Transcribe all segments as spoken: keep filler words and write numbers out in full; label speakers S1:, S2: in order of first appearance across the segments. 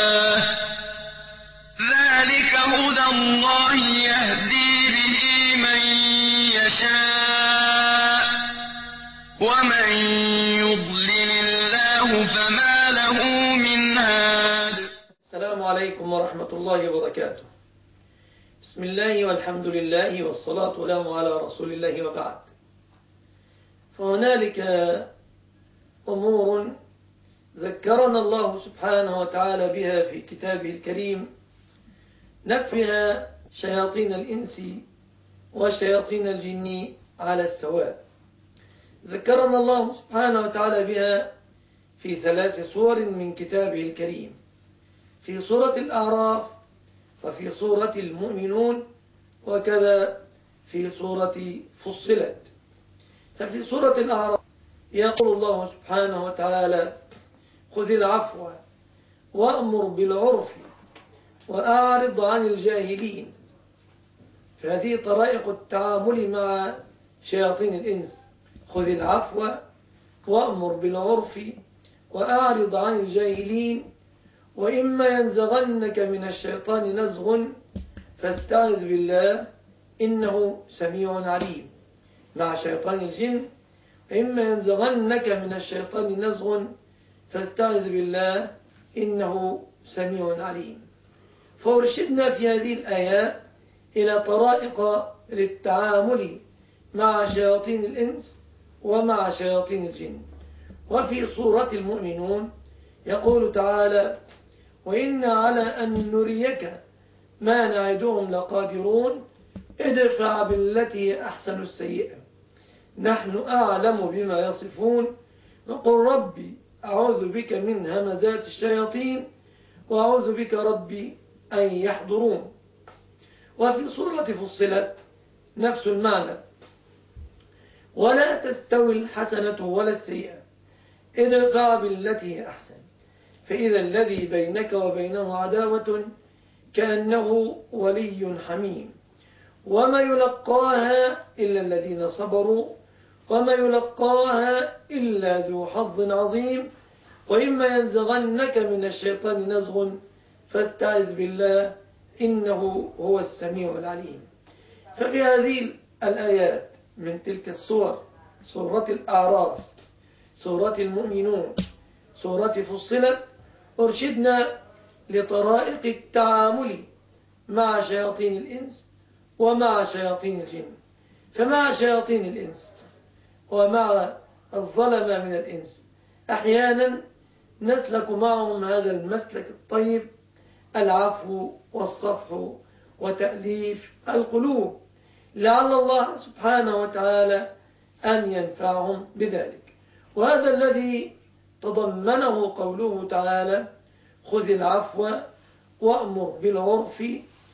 S1: ذلك هدى الله يهدي به من يشاء ومن يضلل الله فما له من هاد.
S2: السلام عليكم ورحمة الله وبركاته. بسم الله والحمد لله والصلاة والسلام على رسول الله وبعد. فهنالك أمور ذكرنا الله سبحانه وتعالى بها في كتابه الكريم نكفها شياطين الإنس وشياطين الجن على السواء. ذكرنا الله سبحانه وتعالى بها في ثلاث سور من كتابه الكريم، في سورة الأعراف وفي سورة المؤمنون وكذا في سورة فصلت. ففي سورة الأعراف يقول الله سبحانه وتعالى: خذ العفو وأمر بالعرف وأعرض عن الجاهلين. فهذه طرائق التعامل مع شياطين الإنس: خذ العفو وأمر بالعرف وأعرض عن الجاهلين وإما ينزغنك من الشيطان نزغ فاستعذ بالله إنه سميع عليم. مع شيطان الجن: وإما ينزغنك من الشيطان نزغ فاستعذ بالله إنه سميع عليم. فارشدنا في هذه الآيات إلى طرائق للتعامل مع شياطين الإنس ومع شياطين الجن. وفي سورة المؤمنون يقول تعالى: وإنا على أن نريك ما نعدهم لقادرون ادفع بالتي أحسن السيئة نحن أعلم بما يصفون وقل ربي أعوذ بك من همزات الشياطين وأعوذ بك ربي أن يحضرون. وفي سورة فصلت نفس المعنى: ولا تستوي الحسنة ولا السيئة ادفع بالتي أحسن فإذا الذي بينك وبينه عداوة كأنه ولي حميم وما يلقاها إلا الذين صبروا وما يلقاها إلا ذو حظ عظيم وإما ينزغنك من الشيطان نزغ فاستعذ بالله إنه هو السميع العليم. ففي هذه الآيات من تلك السور: سورة الأعراف، سورة المؤمنون، سورة فصلت، أرشدنا لطرائق التعامل مع شياطين الإنس ومع شياطين الجن. فمع شياطين الإنس ومع الظلمة من الإنس أحيانا نسلك معهم هذا المسلك الطيب: العفو والصفح وتأليف القلوب، لعل الله سبحانه وتعالى أن ينفعهم بذلك. وهذا الذي تضمنه قوله تعالى: خذ العفو وأمر بالعرف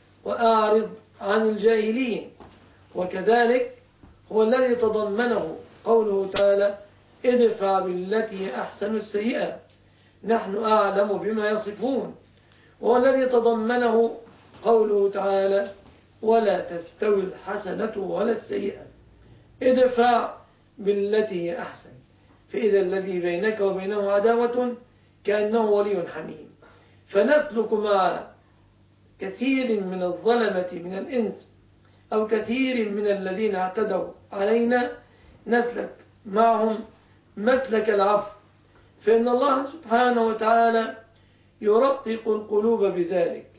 S2: وأعرض عن الجاهلين. وكذلك هو الذي تضمنه قوله تعالى: ادفع بالتي أحسن السيئة نحن أعلم بما يصفون. وهو الذي تضمنه قوله تعالى: ولا تستوي الحسنة ولا السيئة ادفع بالتي هي أحسن فإذا الذي بينك وبينه عداوة كأنه ولي حميم. فنسلك مع كثير من الظلمة من الإنس أو كثير من الذين اعتدوا علينا نسلك معهم مسلك العفو، فإن الله سبحانه وتعالى يرقق القلوب بذلك.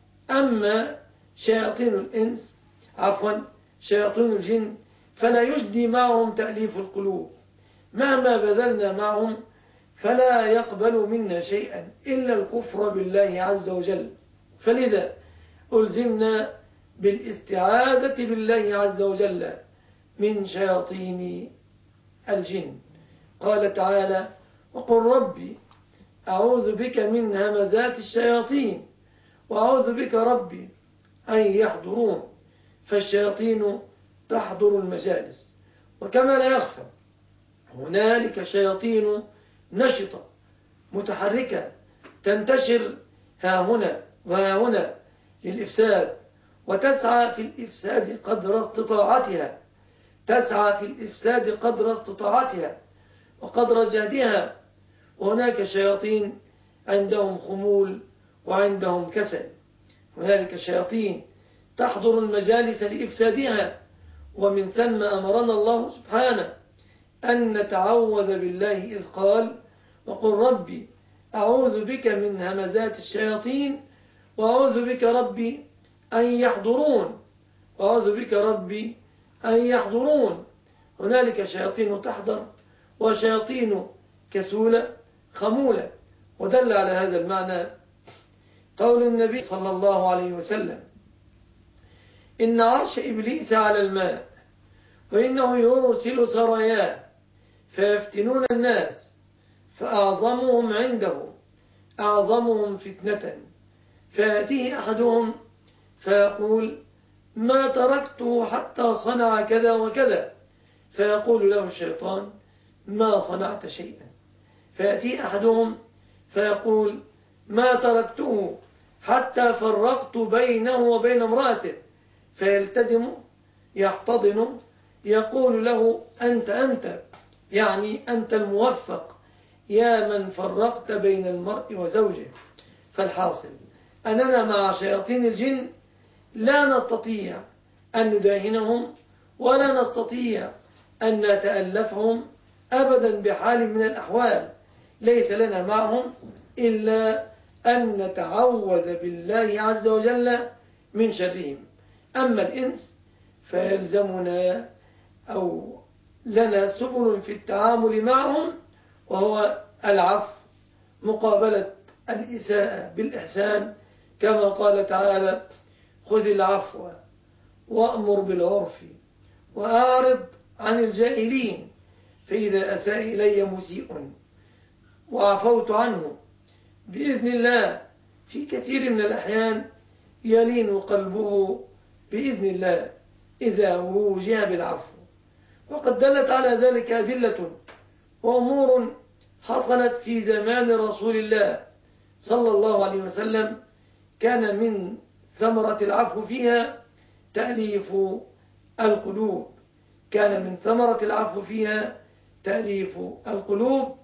S2: أما شياطين الإنس عفوا شياطين الجن فلا يجدي معهم تأليف القلوب، مهما بذلنا معهم فلا يقبل منا شيئا إلا الكفر بالله عز وجل. فلذا ألزمنا بالاستعاذة بالله عز وجل من شياطين الجن. قال تعالى: وقل ربي أعوذ بك من همزات الشياطين وأعوذ بك ربي أن يحضرون. فالشياطين تحضر المجالس، وكما لا يخفى هنالك شياطين نشطة متحركة تنتشر ها هنا وها هنا للإفساد، وتسعى في الإفساد قدر استطاعتها تسعى في الإفساد قدر استطاعتها وقدر جهدها. وهناك شياطين عندهم خمول وعندهم كسل. هنالك شياطين تحضر المجالس لإفسادها، ومن ثم أمرنا الله سبحانه أن نتعوذ بالله إذ قال: وقل ربي أعوذ بك من همزات الشياطين وأعوذ بك ربي أن يحضرون وأعوذ بك ربي أن يحضرون. هنالك شياطين تحضر وشياطين كسولة خمولة. ودل على هذا المعنى قول النبي صلى الله عليه وسلم: إن عرش إبليس على الماء، وإنه يرسل سراياه فيفتنون الناس، فأعظمهم عنده أعظمهم فتنة، فيأتيه أحدهم فيقول: ما تركته حتى صنع كذا وكذا، فيقول له الشيطان: ما صنعت شيئا. فيأتي أحدهم فيقول: ما تركته حتى فرقت بينه وبين امرأته، فيلتزم يحتضن يقول له: أنت أنت يعني أنت الموفق يا من فرقت بين المرء وزوجه. فالحاصل أننا مع شياطين الجن لا نستطيع أن نداهنهم ولا نستطيع أن نتألفهم أبدا بحال من الأحوال. ليس لنا معهم إلا أن نتعوذ بالله عز وجل من شرهم. أما الإنس فيلزمنا أو لنا سبل في التعامل معهم، وهو العفو مقابلة الإساءة بالإحسان، كما قال تعالى: خذ العفو وأمر بالعرف وأعرض عن الجاهلين، فإذا أساء إلي مسيء وعفوت عنه بإذن الله في كثير من الأحيان يلين قلبه بإذن الله إذا وجه بالعفو. وقد دلت على ذلك أدلة وأمور حصلت في زمان رسول الله صلى الله عليه وسلم، كان من ثمرة العفو فيها تأليف القلوب كان من ثمرة العفو فيها تأليف القلوب.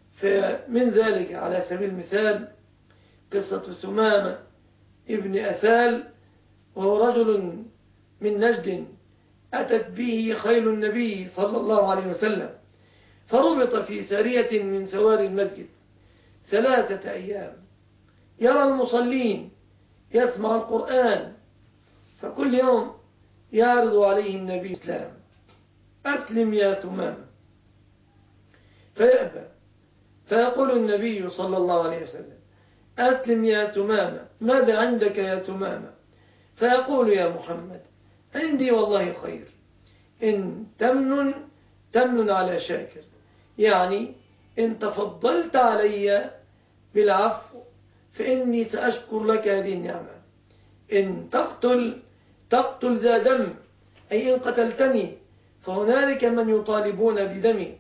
S2: فمن ذلك على سبيل المثال قصة سمامة ابن أثال، وهو رجل من نجد أتت به خيل النبي صلى الله عليه وسلم، فربط في سارية من سواري المسجد ثلاثة أيام، يرى المصلين، يسمع القرآن، فكل يوم يعرض عليه النبي الإسلام: أسلم يا ثمامة، فيأبى، فيقول النبي صلى الله عليه وسلم: أسلم يا ثمامة، ماذا عندك يا ثمامة؟ فيقول: يا محمد عندي والله خير، إن تمن تمن على شاكر، يعني إن تفضلت علي بالعفو فإني سأشكر لك هذه النعمة، إن تقتل تقتل ذا دم، أي إن قتلتني فهنالك من يطالبون بدمي،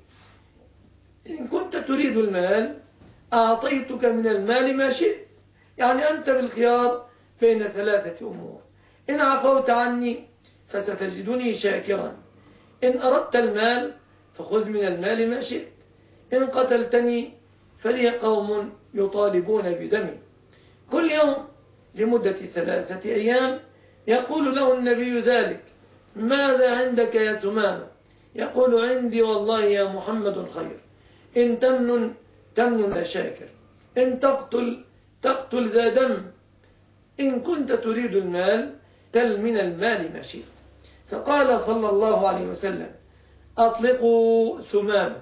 S2: إن كنت تريد المال أعطيتك من المال ما شئت، يعني أنت بالخيار بين ثلاثة أمور: إن عفوت عني فستجدني شاكرا، إن أردت المال فخذ من المال ما شئت، إن قتلتني فلي قوم يطالبون بدمي. كل يوم لمدة ثلاثة أيام يقول له النبي ذلك: ماذا عندك يا ثمامة؟ يقول: عندي والله يا محمد خير، إن تمن تمن شاكر، إن تقتل تقتل ذا دم، إن كنت تريد المال تل من المال ما شئت. فقال صلى الله عليه وسلم: أطلقوا ثمامة،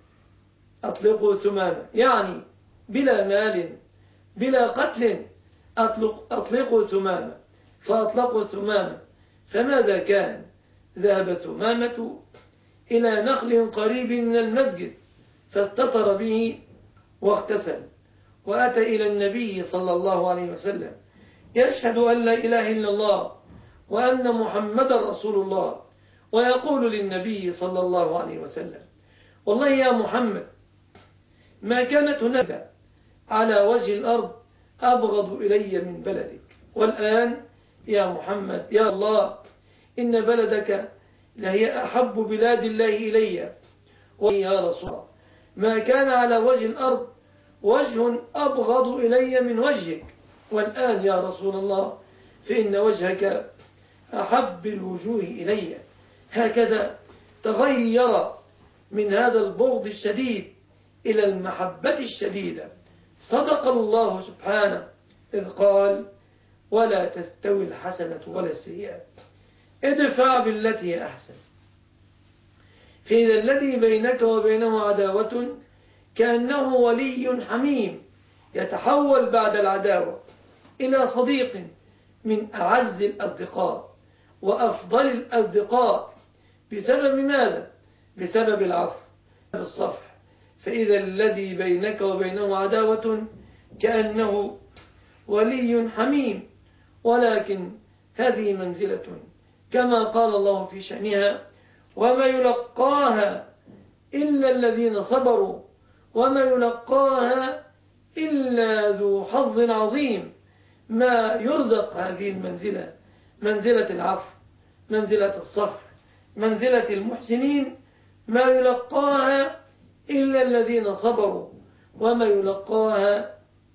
S2: أطلقوا ثمامة، يعني بلا مال بلا قتل، أطلق أطلقوا ثمامة. فأطلقوا ثمامة، فماذا كان؟ ذهب ثمامة إلى نخل قريب من المسجد فاستتر به واغتسل، وأتى إلى النبي صلى الله عليه وسلم يشهد أن لا إله إلا الله وأن محمد رسول الله، ويقول للنبي صلى الله عليه وسلم: والله يا محمد ما كانت هناك على وجه الأرض أبغض إلي من بلدك، والآن يا محمد يا الله إن بلدك لهي أحب بلاد الله إلي، ويا رسول الله ما كان على وجه الأرض وجه أبغض إلي من وجهك، والآن يا رسول الله فإن وجهك أحب الوجوه إلي. هكذا تغير من هذا البغض الشديد إلى المحبة الشديدة. صدق الله سبحانه إذ قال ولا تستوي الحسنة ولا السيئة ادفع بالتي هي أحسن فإذا الذي بينك وبينه عداوة كأنه ولي حميم يتحول بعد العداوة إلى صديق من أعز الأصدقاء وأفضل الأصدقاء بسبب ماذا؟ بسبب العفو بالصفح. فإذا الذي بينك وبينه عداوة كأنه ولي حميم، ولكن هذه منزلة كما قال الله في شأنها وما يلقاها إلا الذين صبروا وما يلقاها إلا ذو حظ عظيم. ما يرزق هذه المنزلة، منزلة العفو، منزلة الصفح، منزلة المحسنين، ما يلقاها إلا الذين صبروا وما يلقاها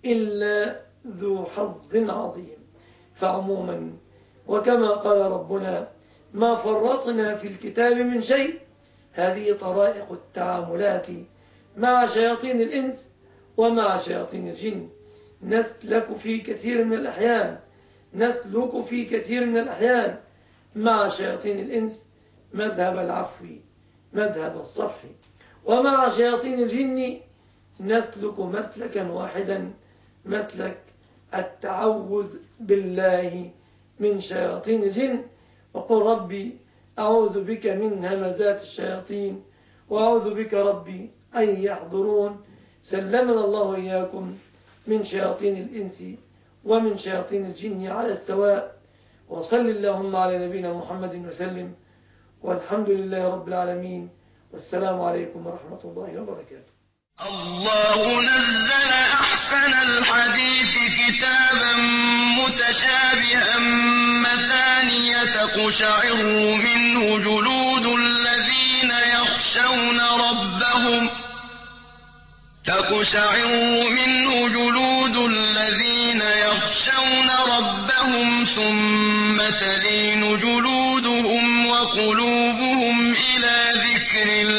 S2: إلا ذو حظ عظيم. فعموما وكما قال ربنا ما فرطنا في الكتاب من شيء، هذه طرائق التعاملات مع شياطين الإنس ومع شياطين الجن. نسلك في كثير من الأحيان نسلك في كثير من الأحيان مع شياطين الإنس مذهب العفو، مذهب الصفح، ومع شياطين الجن نسلك مسلكا واحدا، مسلك التعوذ بالله من شياطين الجن. وقل ربي أعوذ بك من همزات الشياطين وأعوذ بك ربي أن يحضرون. سلمنا الله إياكم من شياطين الإنس ومن شياطين الجن على السواء. وصل اللهم على نبينا محمد وسلم، والحمد لله رب العالمين، والسلام عليكم ورحمة الله وبركاته.
S1: الله نزل أحسن الحديث كتابا متشابها مثانية تقشعر منه جلود الذين يخشون ربهم تقشعر منه جلود الذين يخشون ربهم ثم تلين جلودهم وقلوبهم إلى ذكر الله